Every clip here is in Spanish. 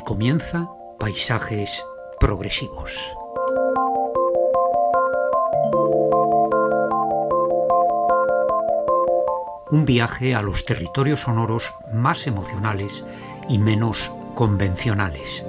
comienza Paisajes Progresivos. Un viaje a los territorios sonoros más emocionales y menos convencionales.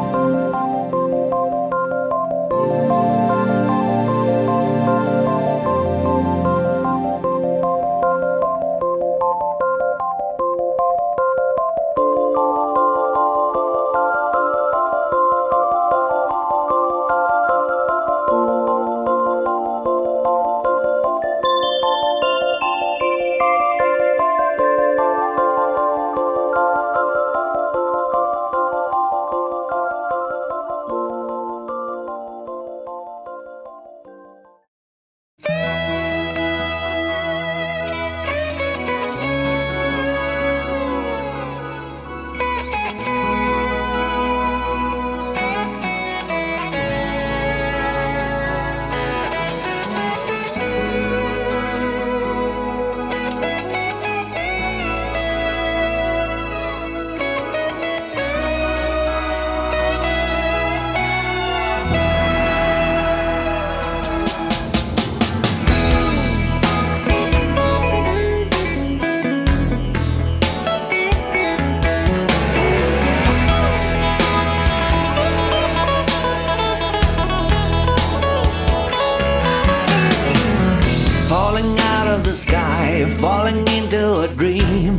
Falling into a dream.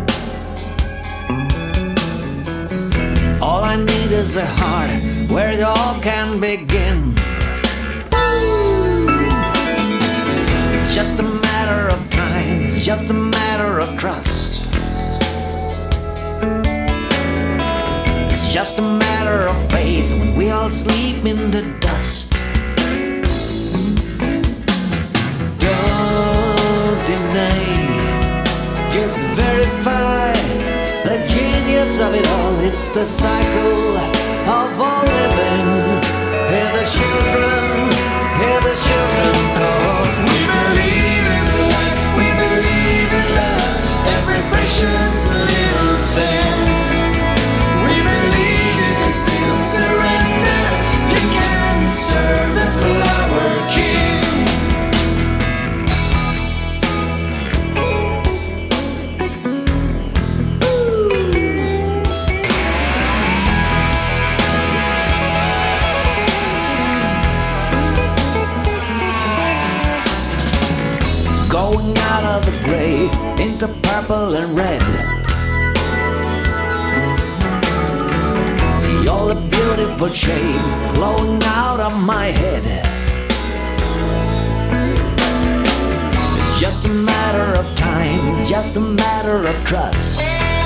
All I need is a heart where it all can begin. It's just a matter of time, it's just a matter of trust. It's just a matter of faith when we all sleep in the dust. Just verify the genius of it all. It's the cycle of all living. Hear the children call. We believe in life, we believe in love, every precious little thing. We believe you can still surrender, you can serve the flower king. Going out of the gray into purple and red. See all the beautiful shades flowing out of my head. It's just a matter of time, it's just a matter of trust.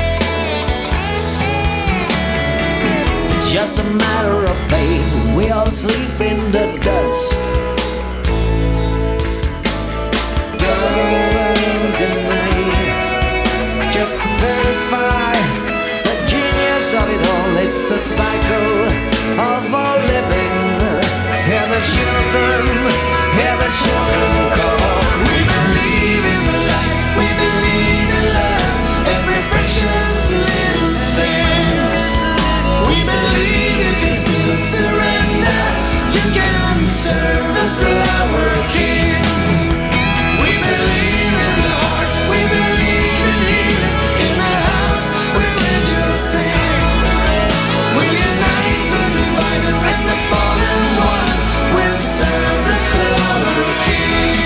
It's just a matter of faith, we all sleep in the dust. Don't deny, just verify the genius of it all. It's the cycle of all living. Hear the children call. We believe in life, we believe in love, every precious little thing. We believe you can still surrender, you can serve the flower king. We believe in the heart, we believe in healing, in the house where angels sing. We unite the divided and the fallen one will serve the flower king.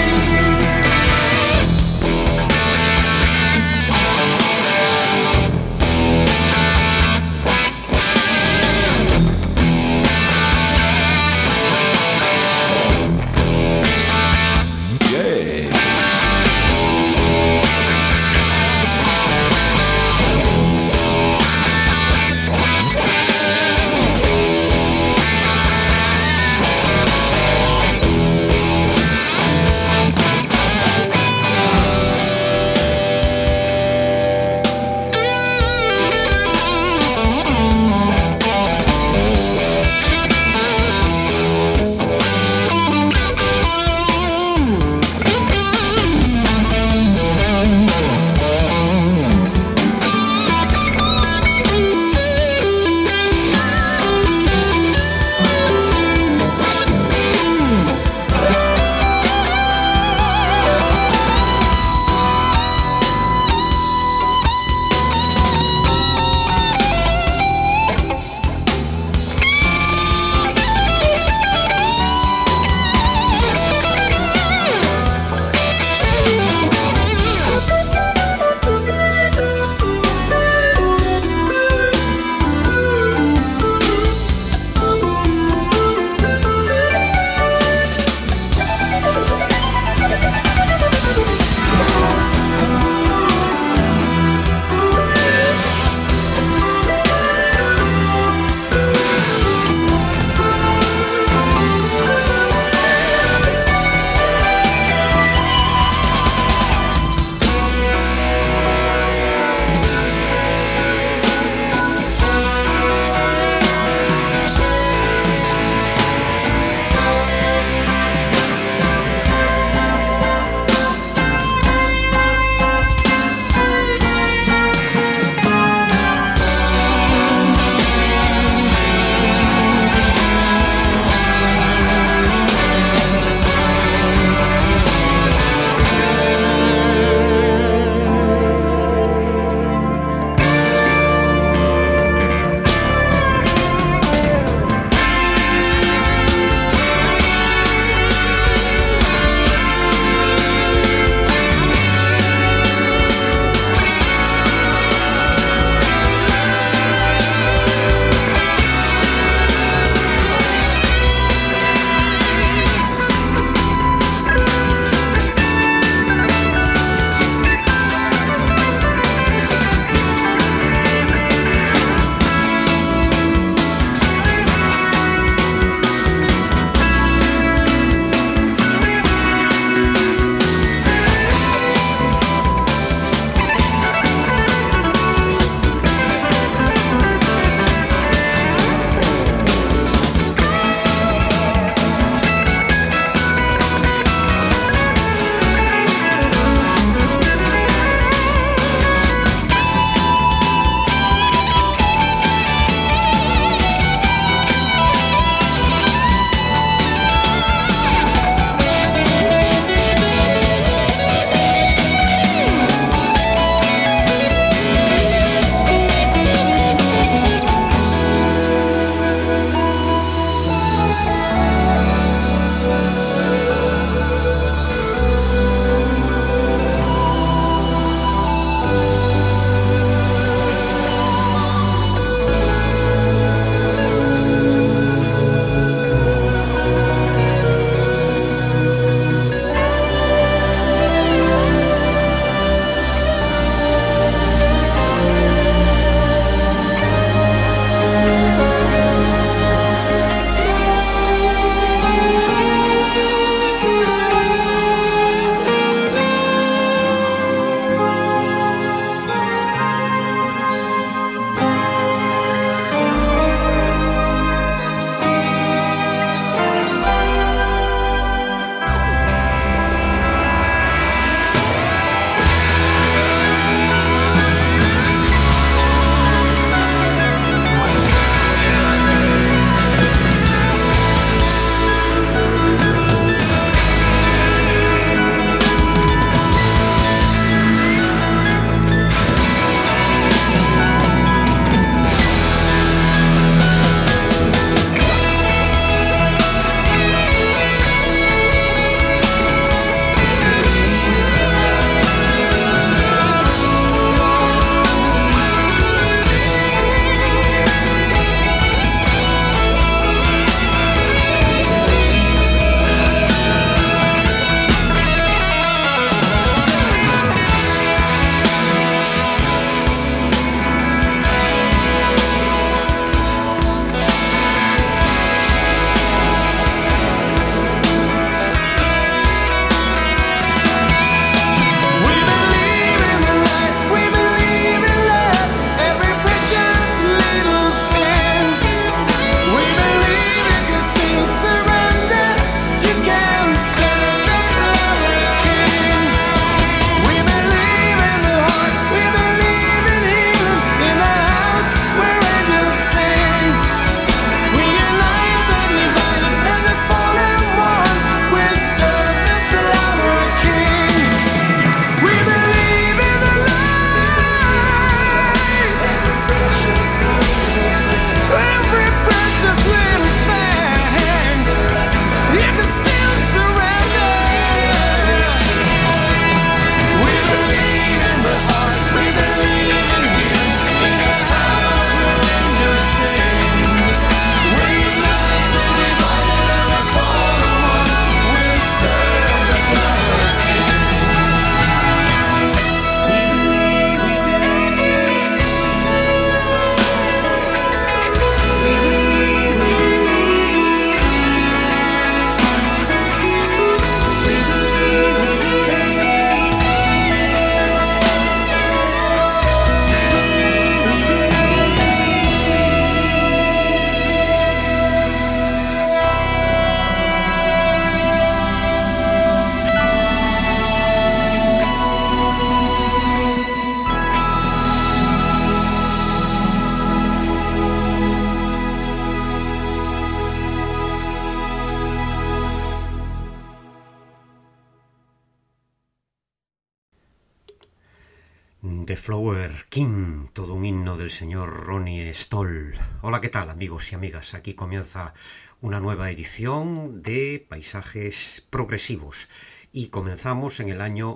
The Flower King, todo un himno del señor Ronnie Stoll. Hola, ¿qué tal, amigos y amigas? Aquí comienza una nueva edición de Paisajes Progresivos y comenzamos en el año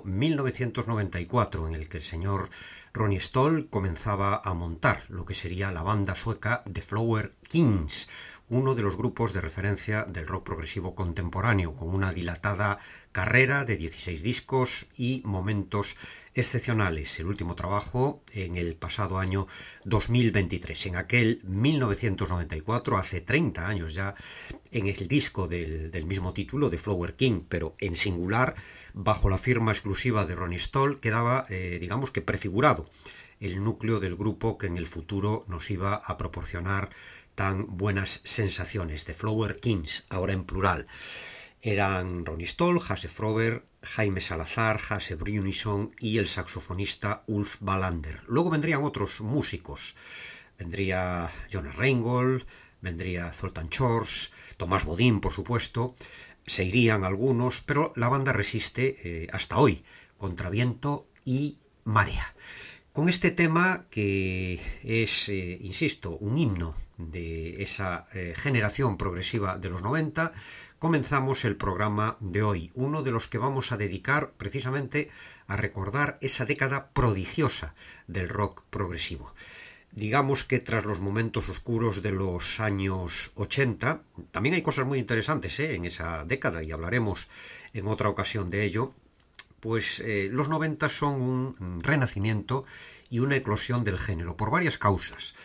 1994, en el que el señor Ronnie Stoll comenzaba a montar lo que sería la banda sueca The Flower Kings, uno de los grupos de referencia del rock progresivo contemporáneo, con una dilatada carrera de 16 discos y momentos excepcionales. El último trabajo en el pasado año 2023. En aquel 1994, hace 30 años ya, en el disco del mismo título, de Flower King, pero en singular, bajo la firma exclusiva de Ronnie Stoll, quedaba, digamos que prefigurado el núcleo del grupo que en el futuro nos iba a proporcionar tan buenas sensaciones. The Flower Kings, ahora en plural. Eran Ronnie Stoll, Hasse Frober, Jaime Salazar, Hasse Brunison y el saxofonista Ulf Wallander. Luego vendrían otros músicos. Vendría Jonas Reingold, vendría Zoltan Chors, Tomás Bodin, por supuesto. Se irían algunos, pero la banda resiste hasta hoy, contra viento y marea. Con este tema que es, insisto, un himno de esa generación progresiva de los 90, comenzamos el programa de hoy, uno de los que vamos a dedicar precisamente a recordar esa década prodigiosa del rock progresivo. Digamos que tras los momentos oscuros de los años 80, también hay cosas muy interesantes en esa década y hablaremos en otra ocasión de ello. Pues los 90 son un renacimiento y una eclosión del género, por varias causas.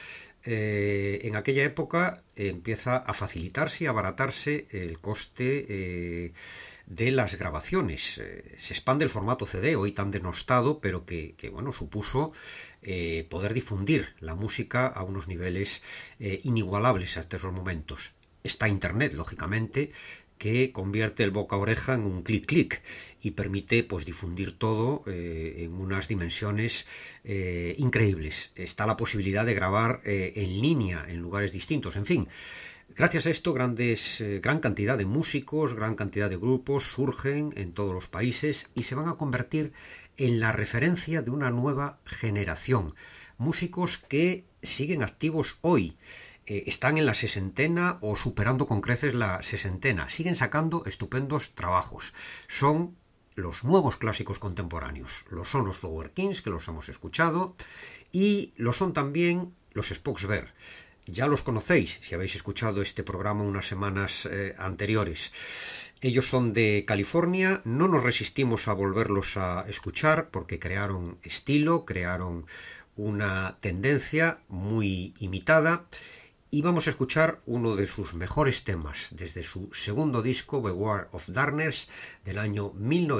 En aquella época empieza a facilitarse y a abaratarse el coste de las grabaciones. Se expande el formato CD, hoy tan denostado, pero que supuso poder difundir la música a unos niveles inigualables hasta esos momentos. Está Internet, lógicamente, que convierte el boca a oreja en un clic-clic y permite pues difundir todo en unas dimensiones increíbles. Está la posibilidad de grabar en línea en lugares distintos, en fin. Gracias a esto, gran cantidad de músicos, gran cantidad de grupos surgen en todos los países y se van a convertir en la referencia de una nueva generación. Músicos que siguen activos hoy. Están en la sesentena o superando con creces la sesentena. Siguen sacando estupendos trabajos. Son los nuevos clásicos contemporáneos. Lo son los Flower Kings, que los hemos escuchado, y lo son también los Spoxberg. Ya los conocéis si habéis escuchado este programa unas semanas anteriores. Ellos son de California, no nos resistimos a volverlos a escuchar porque crearon estilo, crearon una tendencia muy imitada. Y vamos a escuchar uno de sus mejores temas desde su segundo disco, Beware of Darkness, del año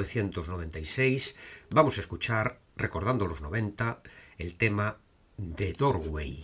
1996. Vamos a escuchar, recordando los 90, el tema The Doorway.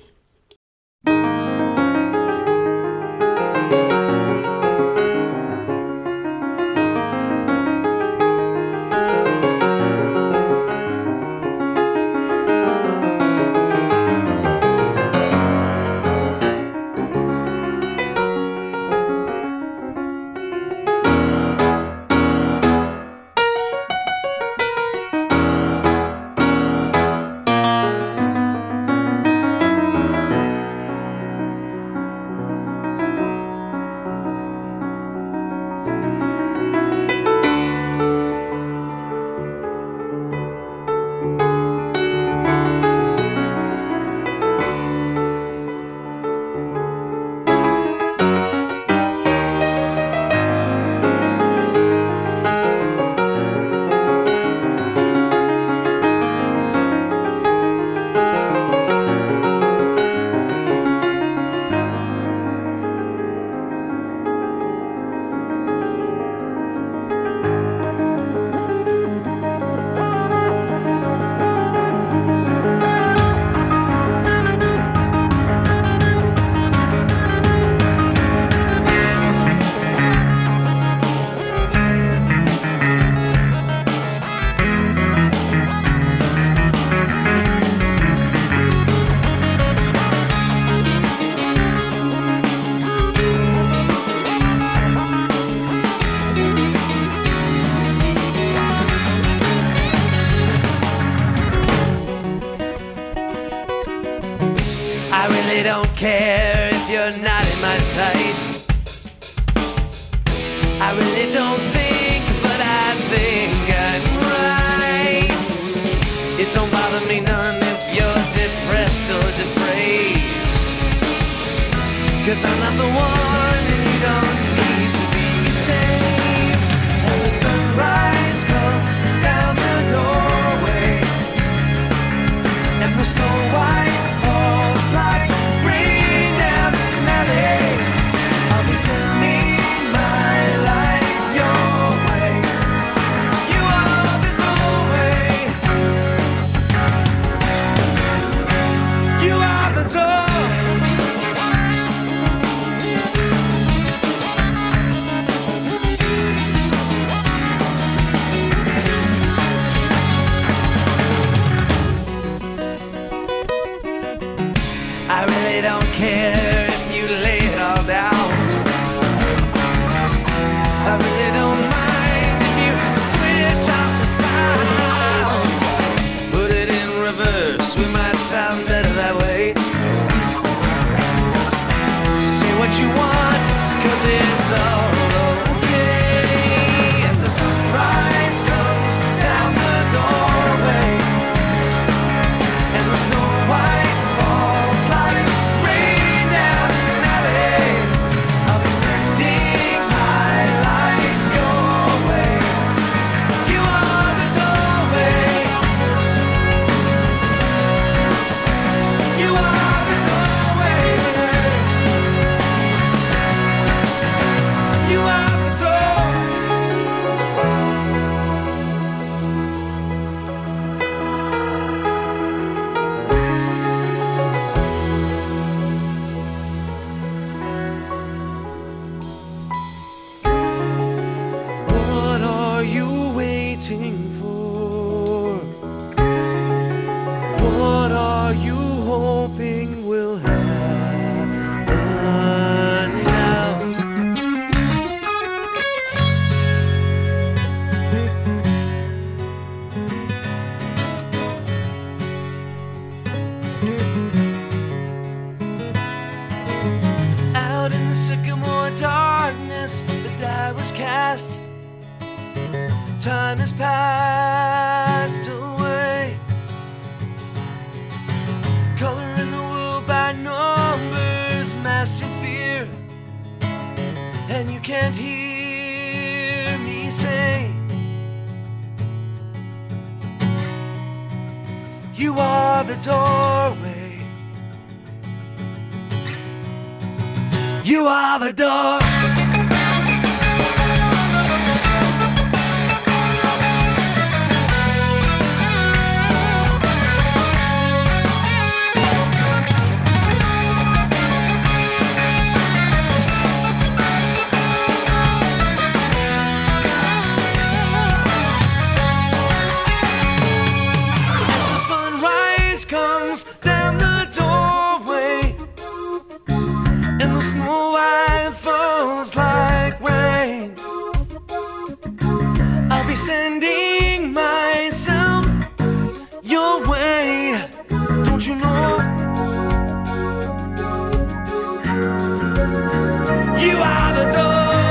I really don't think, but I think I'm right. It don't bother me none if you're depressed or depraved, 'cause I'm not the one and you don't need to be saved. As the sunrise comes down the doorway and the snow white falls like rain down an alley, I'll be sending my light your way. You are the doorway. You are the door. I really don't care if you lay it all down. I really don't mind if you switch off the sound. Put it in reverse, we might sound better that way. Say what you want, 'cause it's all okay. As the sunrise comes down the doorway and the snow white falls like rain down an alley, I'll be sending my light your way. You are the doorway. You are the doorway. You are the door. What are you waiting for? What are you hoping will happen now? Out in the sycamore darkness, the die was cast. Time has passed away. Color in the world by numbers, masked in fear, and you can't hear me say, you are the doorway. You are the door. As the sunrise comes down the doorway and the snow white falls like rain, I'll be sending myself your way. Don't you know? You are the door.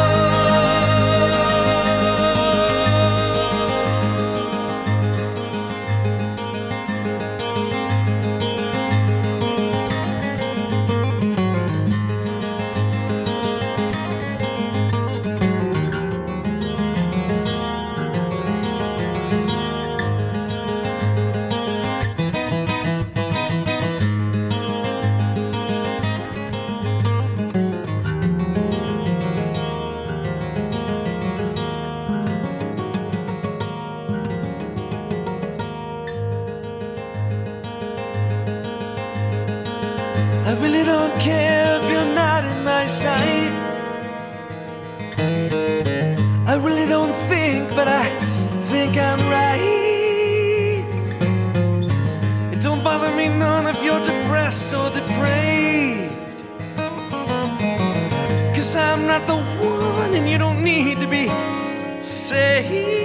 I really don't care if you're not in my sight. I really don't think, but I think I'm right. It don't bother me none if you're depressed or depraved, 'cause I'm not the one and you don't need to be saved.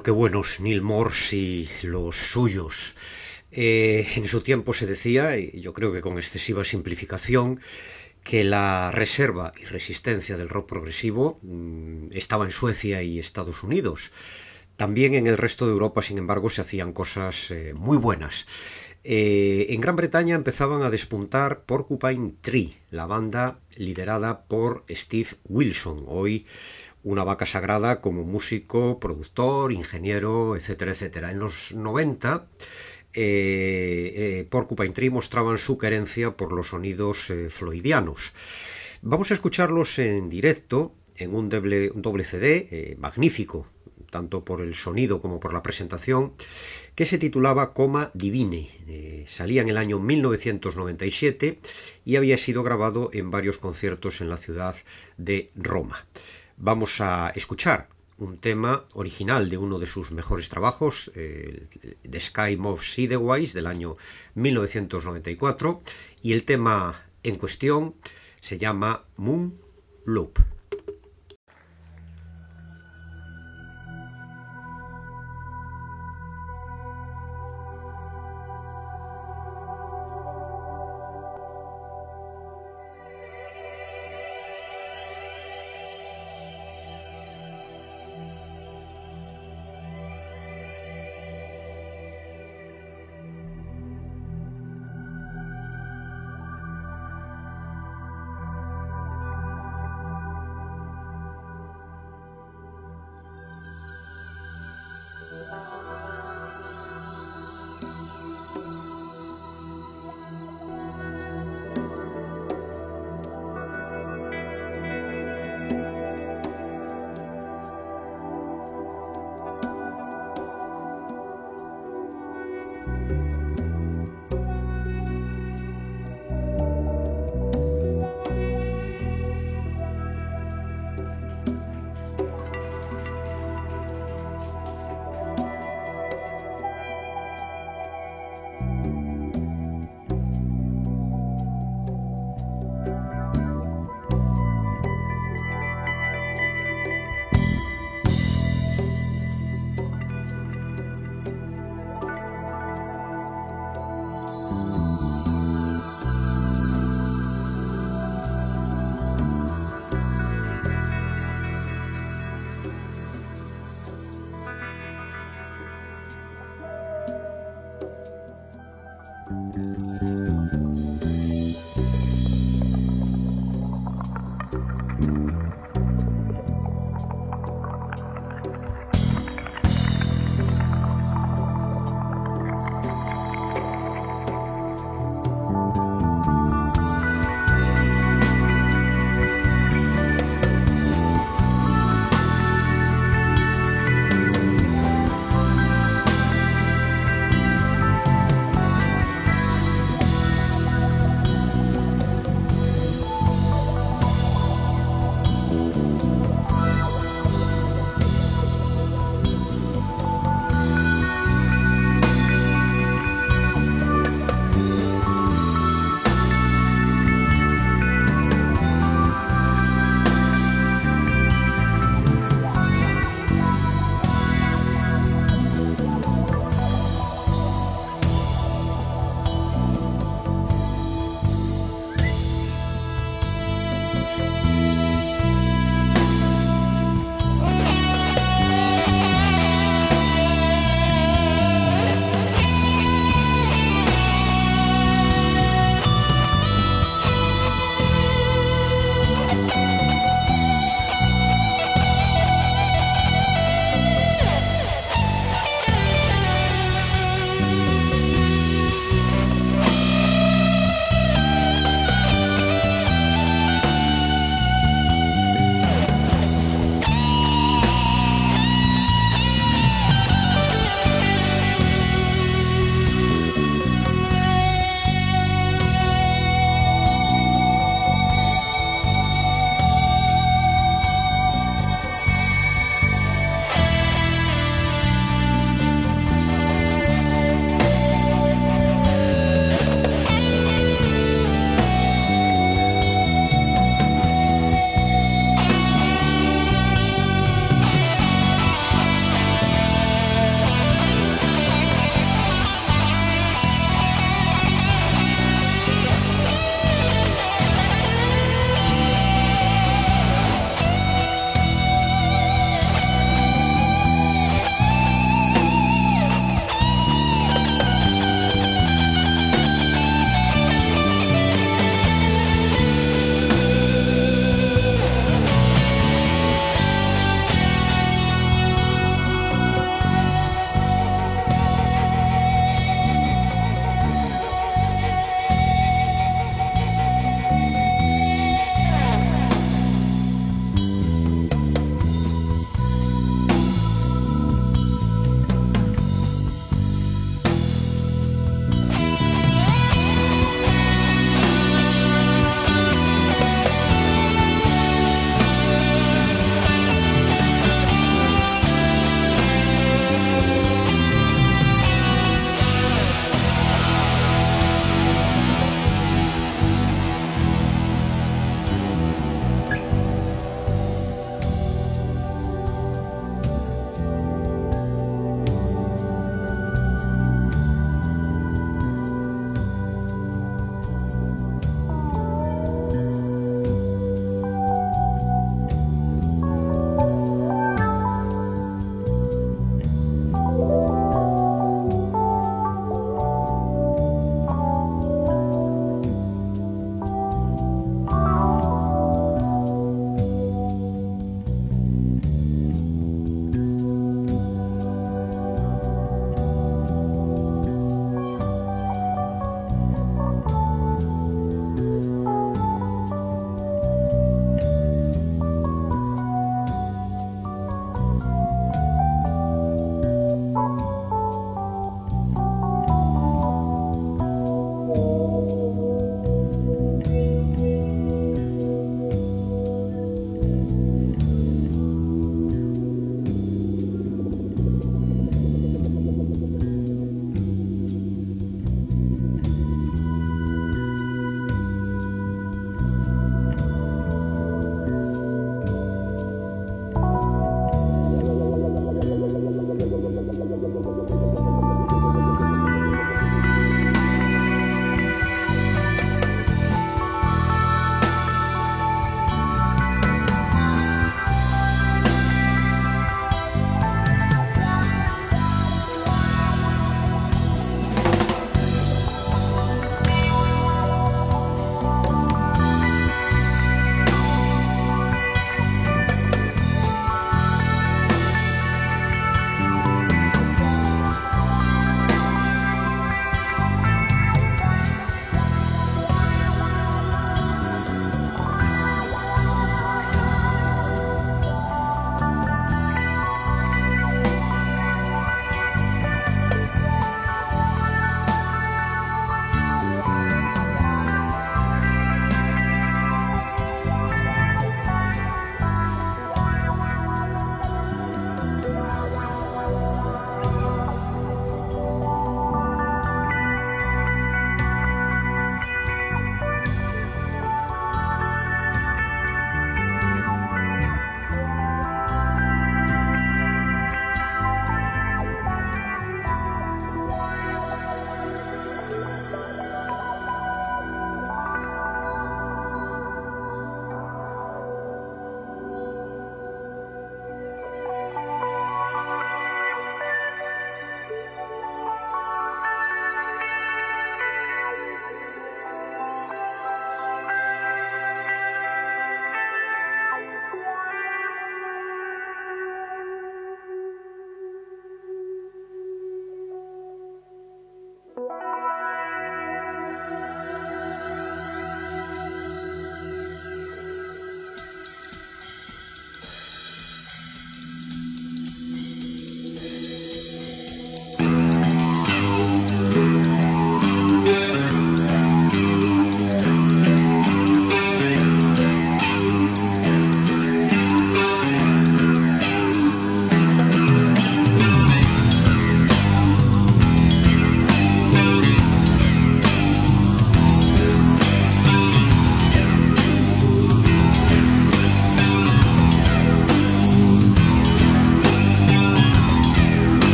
pero qué buenos Neil Morse y los suyos. En su tiempo se decía, y yo creo que con excesiva simplificación, que la reserva y resistencia del rock progresivo estaba en Suecia y Estados Unidos. También en el resto de Europa, sin embargo, se hacían cosas muy buenas. En Gran Bretaña empezaban a despuntar Porcupine Tree, la banda liderada por Steve Wilson, hoy una vaca sagrada como músico, productor, ingeniero, etcétera, etcétera. En los 90, Porcupine Tree mostraban su querencia por los sonidos floydianos. Vamos a escucharlos en directo en un doble CD magnífico, tanto por el sonido como por la presentación, que se titulaba Coma Divine. Salía en el año 1997 y había sido grabado en varios conciertos en la ciudad de Roma. Vamos a escuchar un tema original de uno de sus mejores trabajos, The Sky Moves Sideways, del año 1994, y el tema en cuestión se llama Moon Loop.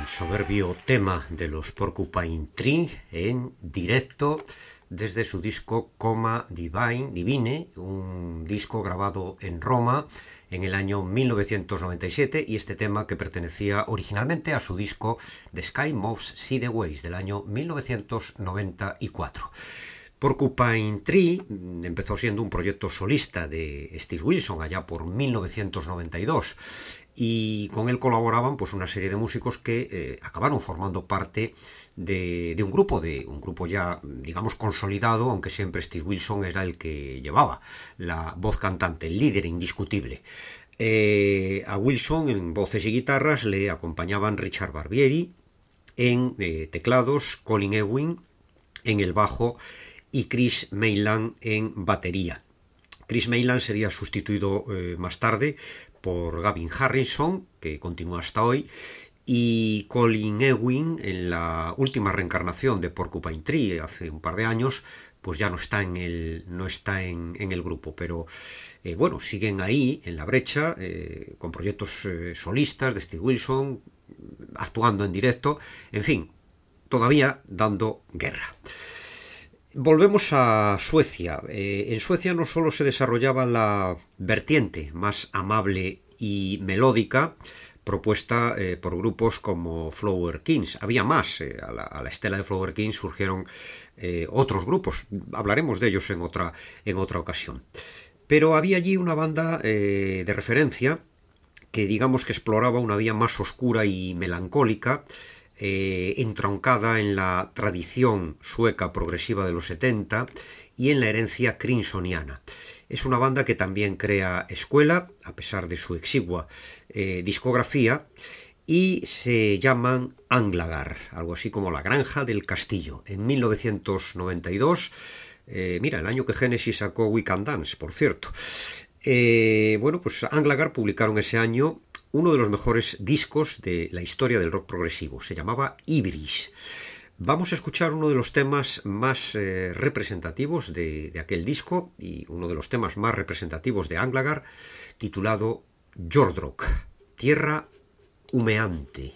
soberbio tema de los Porcupine Tree en directo desde su disco Coma Divine, un disco grabado en Roma en el año 1997, y este tema que pertenecía originalmente a su disco The Sky Moves Sideways del año 1994. Porcupine Tree empezó siendo un proyecto solista de Steve Wilson allá por 1992, y con él colaboraban pues una serie de músicos que acabaron formando parte de un grupo ya digamos consolidado, aunque siempre Steve Wilson era el que llevaba la voz cantante, el líder indiscutible. A Wilson en voces y guitarras le acompañaban Richard Barbieri, en teclados Colin Ewing en el bajo y Chris Mayland en batería. Chris Mayland sería sustituido más tarde por Gavin Harrison, que continúa hasta hoy, y Colin Ewing, en la última reencarnación de Porcupine Tree hace un par de años, pues ya no está en el grupo, pero bueno, siguen ahí en la brecha, con proyectos solistas de Steve Wilson, actuando en directo, en fin, todavía dando guerra. Volvemos a Suecia. En Suecia no solo se desarrollaba la vertiente más amable y melódica propuesta por grupos como Flower Kings. Había más. A la estela de Flower Kings surgieron otros grupos. Hablaremos de ellos en otra ocasión. Pero había allí una banda de referencia que digamos que exploraba una vía más oscura y melancólica, entroncada en la tradición sueca progresiva de los 70 y en la herencia crinsoniana. Es una banda que también crea escuela, a pesar de su exigua discografía, y se llaman Anglagar, algo así como la granja del castillo. En 1992, el año que Genesis sacó We Can Dance, por cierto. Pues Anglagar publicaron ese año uno de los mejores discos de la historia del rock progresivo. Se llamaba Ibris. Vamos a escuchar uno de los temas más representativos de aquel disco, y uno de los temas más representativos de Anglagar, titulado Jordrok, Tierra Humeante.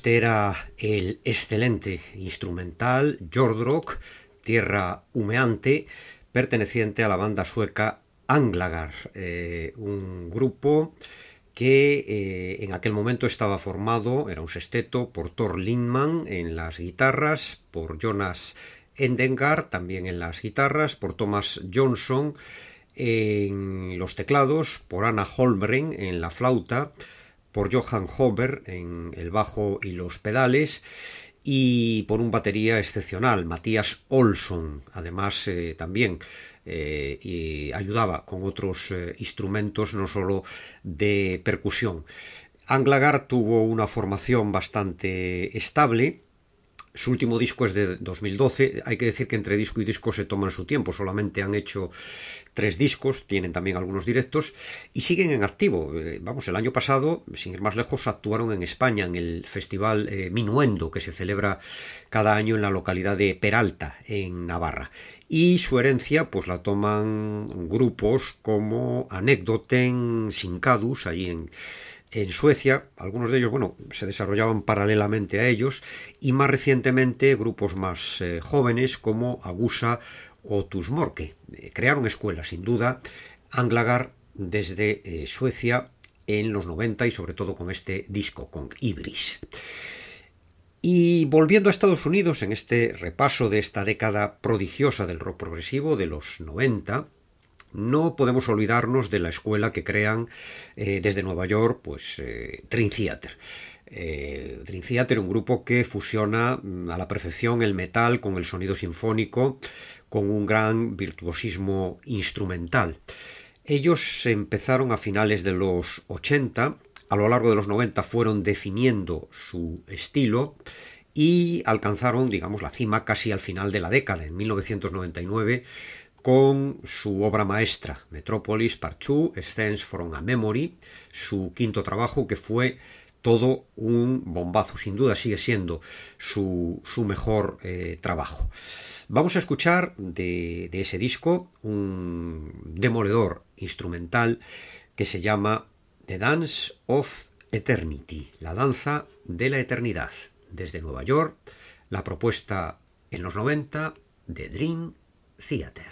Este era el excelente instrumental Jordrock, Tierra Humeante, perteneciente a la banda sueca Anglagar, un grupo que en aquel momento estaba formado, era un sexteto, por Thor Lindman en las guitarras, por Jonas Endengard también en las guitarras, por Thomas Johnson en los teclados, por Anna Holmgren en la flauta, por Johan Hover en el bajo y los pedales, y por un batería excepcional, Mattias Olsson, además también y ayudaba con otros instrumentos, no solo de percusión. Anglagar tuvo una formación bastante estable. Su último disco es de 2012, hay que decir que entre disco y disco se toman su tiempo, solamente han hecho 3 discos, tienen también algunos directos y siguen en activo. El año pasado, sin ir más lejos, actuaron en España en el festival Minuendo, que se celebra cada año en la localidad de Peralta, en Navarra. Y su herencia pues la toman grupos como Anekdoten, Sinkadus, allí en Suecia. Algunos de ellos, se desarrollaban paralelamente a ellos, y más recientemente grupos más jóvenes como Agusa o Tusmorke. Crearon escuelas, sin duda, Anglagar desde Suecia en los 90 y sobre todo con este disco, con Ibris. Y volviendo a Estados Unidos, en este repaso de esta década prodigiosa del rock progresivo de los 90, no podemos olvidarnos de la escuela que crean desde Nueva York, Dream Theater. Dream Theater, un grupo que fusiona a la perfección el metal con el sonido sinfónico, con un gran virtuosismo instrumental. Ellos empezaron a finales de los 80, a lo largo de los 90 fueron definiendo su estilo y alcanzaron, la cima casi al final de la década, en 1999, con su obra maestra, Metropolis Part 2, Scenes from a Memory, su quinto trabajo, que fue todo un bombazo. Sin duda sigue siendo su mejor trabajo. Vamos a escuchar de ese disco un demoledor instrumental que se llama The Dance of Eternity, la danza de la eternidad. Desde Nueva York, la propuesta en los 90 de Dream Theater.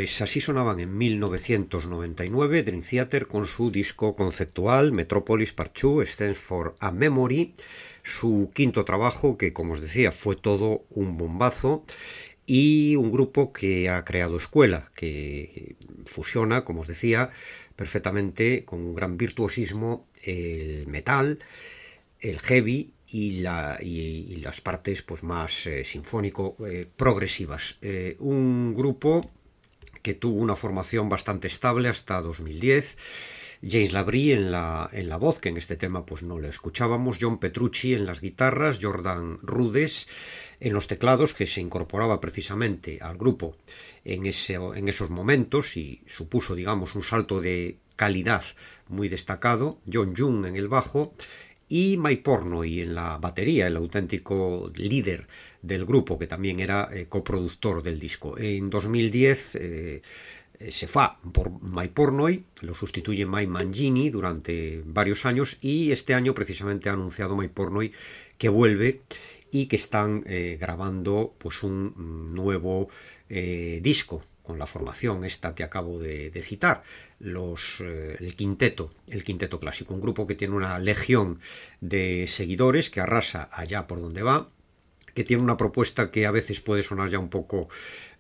Pues así sonaban en 1999 Dream Theater con su disco conceptual Metropolis Part 2 Stands for a Memory, su quinto trabajo que, como os decía, fue todo un bombazo, y un grupo que ha creado escuela, que fusiona, como os decía, perfectamente con un gran virtuosismo el metal, el heavy y las partes pues más sinfónico progresivas. Un grupo que tuvo una formación bastante estable hasta 2010. James Labrie en la voz, que en este tema pues no le escuchábamos, John Petrucci en las guitarras, Jordan Rudess en los teclados, que se incorporaba precisamente al grupo en esos momentos y supuso, digamos, un salto de calidad muy destacado, John Young en el bajo y Mike Portnoy en la batería, el auténtico líder del grupo, que también era coproductor del disco. En 2010 se fue por Mike Portnoy, lo sustituye Mike Mangini durante varios años, y este año precisamente ha anunciado Mike Portnoy que vuelve y que están grabando pues un nuevo disco con la formación esta que acabo de citar, el quinteto clásico, un grupo que tiene una legión de seguidores, que arrasa allá por donde va, que tiene una propuesta que a veces puede sonar ya un poco,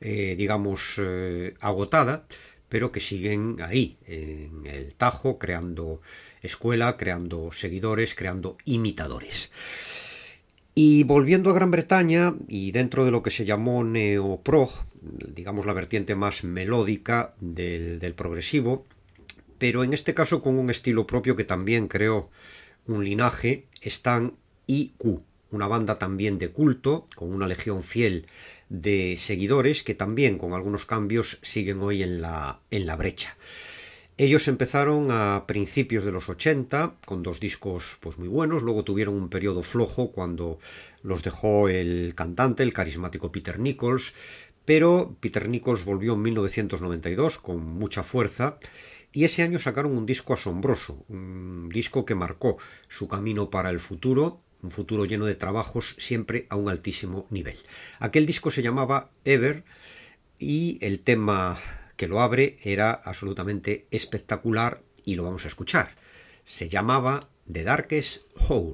agotada, pero que siguen ahí, en el tajo, creando escuela, creando seguidores, creando imitadores. Y volviendo a Gran Bretaña, y dentro de lo que se llamó neoprog, digamos la vertiente más melódica del progresivo, pero en este caso con un estilo propio que también creó un linaje, están IQ, una banda también de culto, con una legión fiel de seguidores que también con algunos cambios siguen hoy en la brecha. Ellos empezaron a principios de los 80 con dos discos pues muy buenos, luego tuvieron un periodo flojo cuando los dejó el cantante, el carismático Peter Nichols, pero Peter Nichols volvió en 1992 con mucha fuerza, y ese año sacaron un disco asombroso, un disco que marcó su camino para el futuro, un futuro lleno de trabajos siempre a un altísimo nivel. Aquel disco se llamaba Ever, y el tema que lo abre era absolutamente espectacular y lo vamos a escuchar. Se llamaba The Darkest Hour.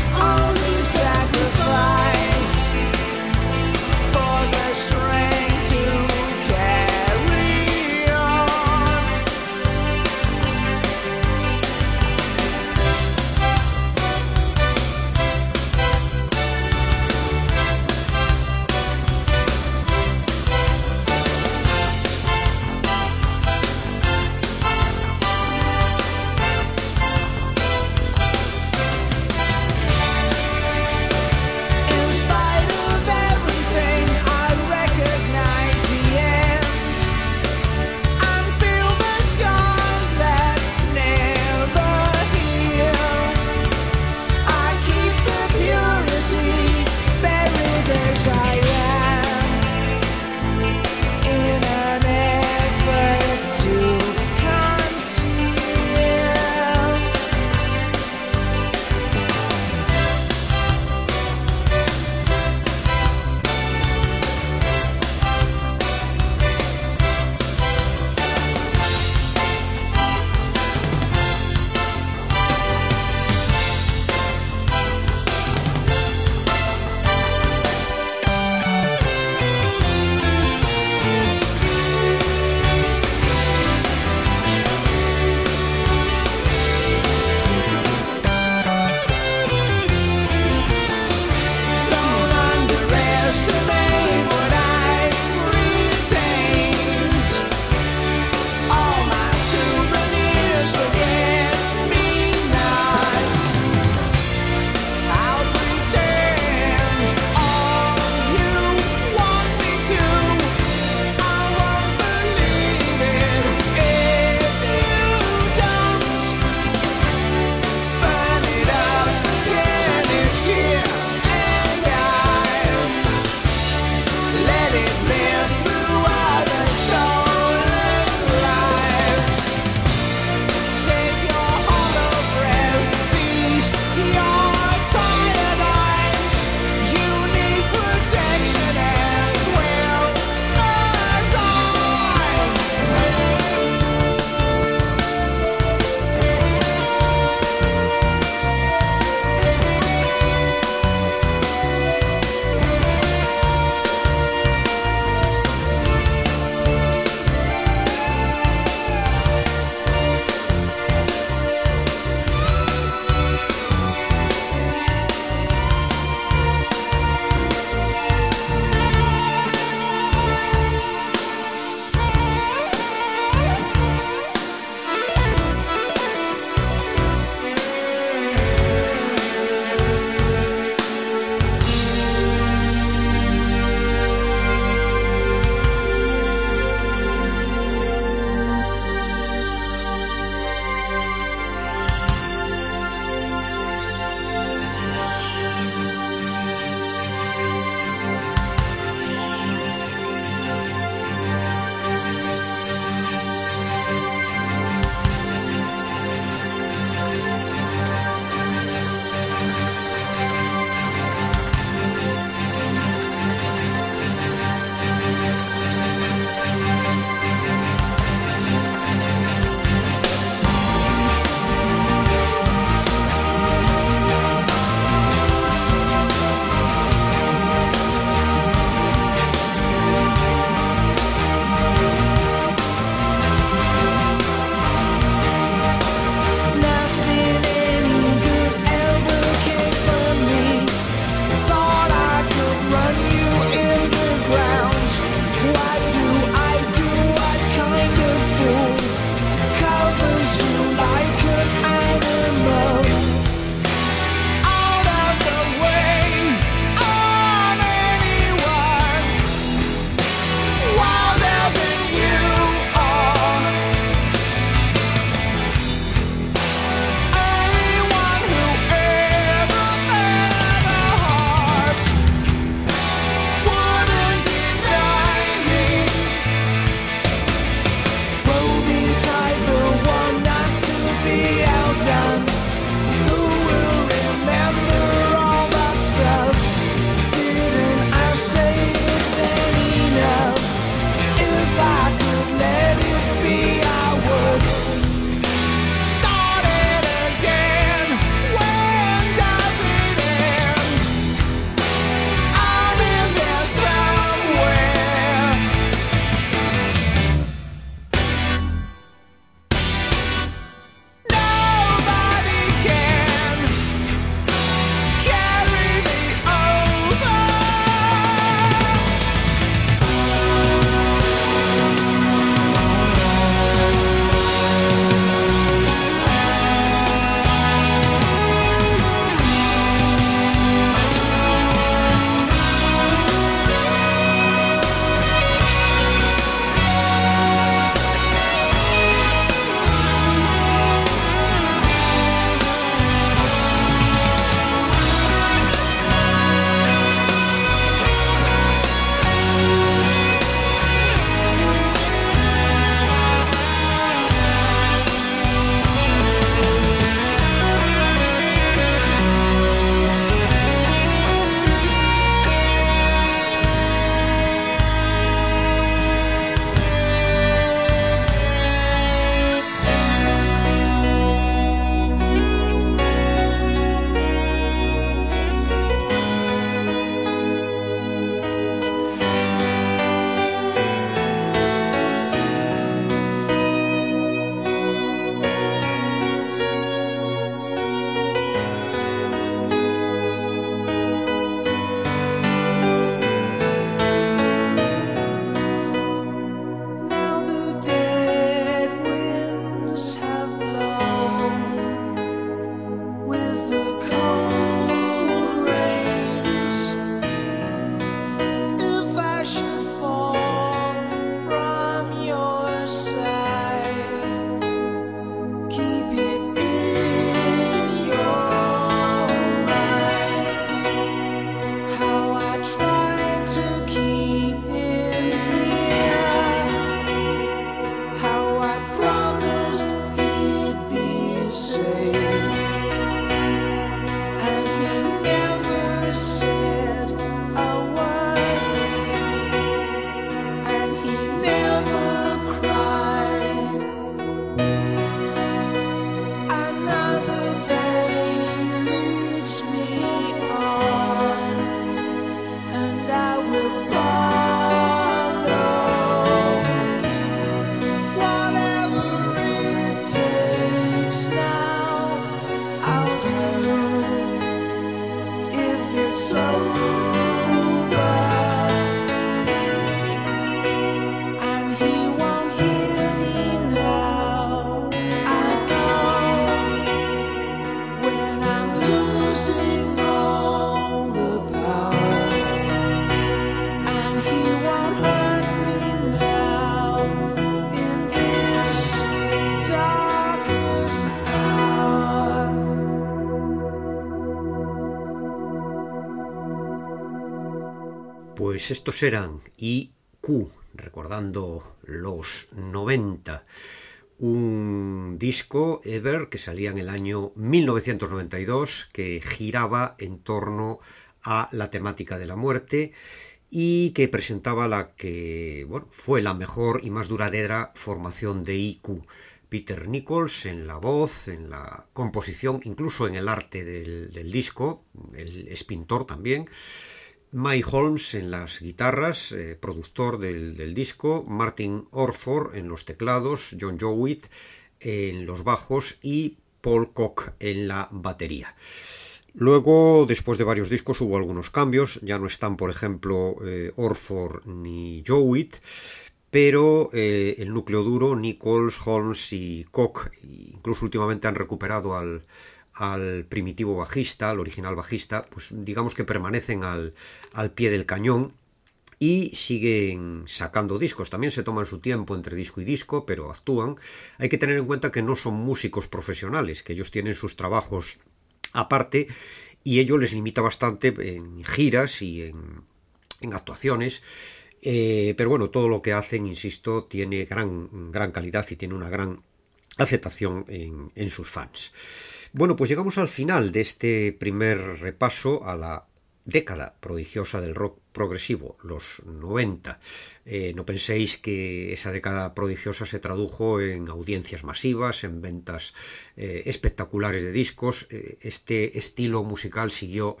pues estos eran IQ, recordando los 90, un disco Ever que salía en el año 1992, que giraba en torno a la temática de la muerte y que presentaba la que fue la mejor y más duradera formación de IQ. Peter Nichols en la voz, en la composición, incluso en el arte del disco, él es pintor también. Mike Holmes en las guitarras, productor del disco, Martin Orford en los teclados, John Jowett en los bajos y Paul Koch en la batería. Luego, después de varios discos, hubo algunos cambios. Ya no están, por ejemplo, Orford ni Jowett, pero el núcleo duro, Nichols, Holmes y Koch, incluso últimamente han recuperado al primitivo bajista, al original bajista, pues digamos que permanecen al pie del cañón y siguen sacando discos. También se toman su tiempo entre disco y disco, pero actúan. Hay que tener en cuenta que no son músicos profesionales, que ellos tienen sus trabajos aparte y ello les limita bastante en giras y en actuaciones. Pero bueno, todo lo que hacen, insisto, tiene gran calidad y tiene una gran aceptación en sus fans. Bueno, pues llegamos al final de este primer repaso a la década prodigiosa del rock progresivo, los 90. No penséis que esa década prodigiosa se tradujo en audiencias masivas, en ventas espectaculares de discos. Este estilo musical siguió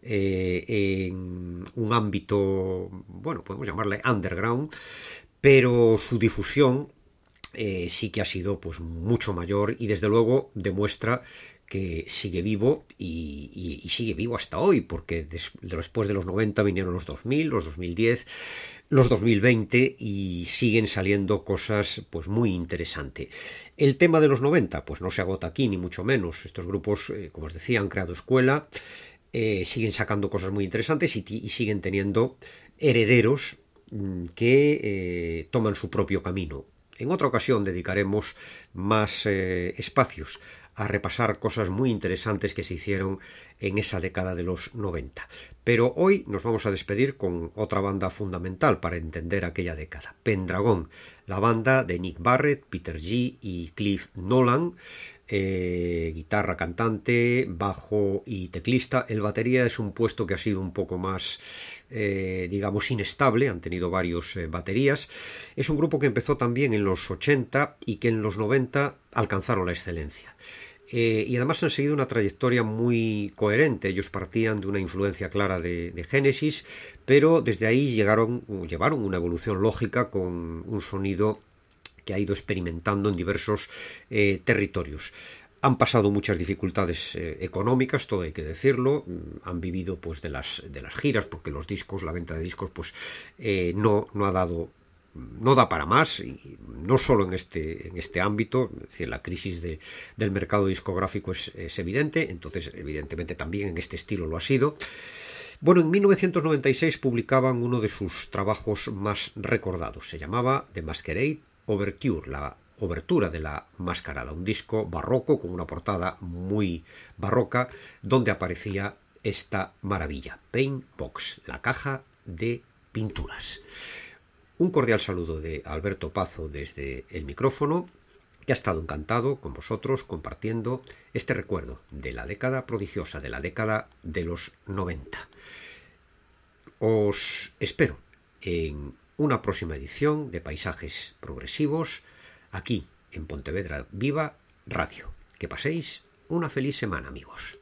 en un ámbito, podemos llamarle underground, pero su difusión sí que ha sido pues mucho mayor y desde luego demuestra que sigue vivo y sigue vivo hasta hoy, porque después de los 90 vinieron los 2000, los 2010, los 2020 y siguen saliendo cosas pues muy interesantes. El tema de los 90 pues no se agota aquí ni mucho menos. Estos grupos, como os decía, han creado escuela, siguen sacando cosas muy interesantes y siguen teniendo herederos que toman su propio camino. En otra ocasión dedicaremos más espacios a repasar cosas muy interesantes que se hicieron en esa década de los 90. Pero hoy nos vamos a despedir con otra banda fundamental para entender aquella década. Pendragon, la banda de Nick Barrett, Peter G. y Cliff Nolan, guitarra, cantante, bajo y teclista. El batería es un puesto que ha sido un poco más, digamos, inestable, han tenido varios baterías. Es un grupo que empezó también en los 80 y que en los 90 alcanzaron la excelencia. Y además han seguido una trayectoria muy coherente. Ellos partían de una influencia clara de Genesis, pero desde ahí llevaron una evolución lógica con un sonido que ha ido experimentando en diversos territorios. Han pasado muchas dificultades económicas, todo hay que decirlo. Han vivido pues de las giras, porque los discos, la venta de discos, pues no da para más, y no solo en este ámbito. Es decir, la crisis del mercado discográfico es evidente, entonces evidentemente también en este estilo lo ha sido. Bueno, en 1996 publicaban uno de sus trabajos más recordados, se llamaba The Masquerade Overture, la obertura de la mascarada, un disco barroco con una portada muy barroca donde aparecía esta maravilla, Paint Box, la caja de pinturas. Un cordial saludo de Alberto Pazo desde el micrófono, que ha estado encantado con vosotros compartiendo este recuerdo de la década prodigiosa, de la década de los 90. Os espero en una próxima edición de Paisajes Progresivos, aquí en Pontevedra Viva Radio. Que paséis una feliz semana, amigos.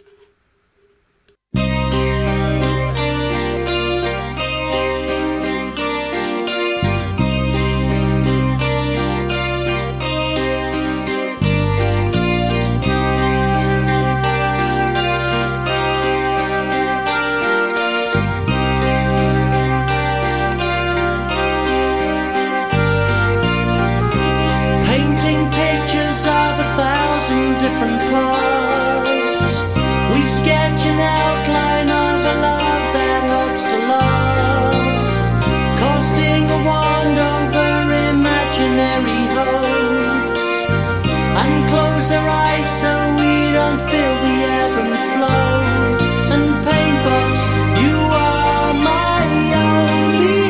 Different parts. We sketch an outline of a love that hopes to last, casting a wand over imaginary hopes, and close our eyes so we don't feel the ebb and flow. And paint box, you are my only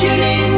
Tune in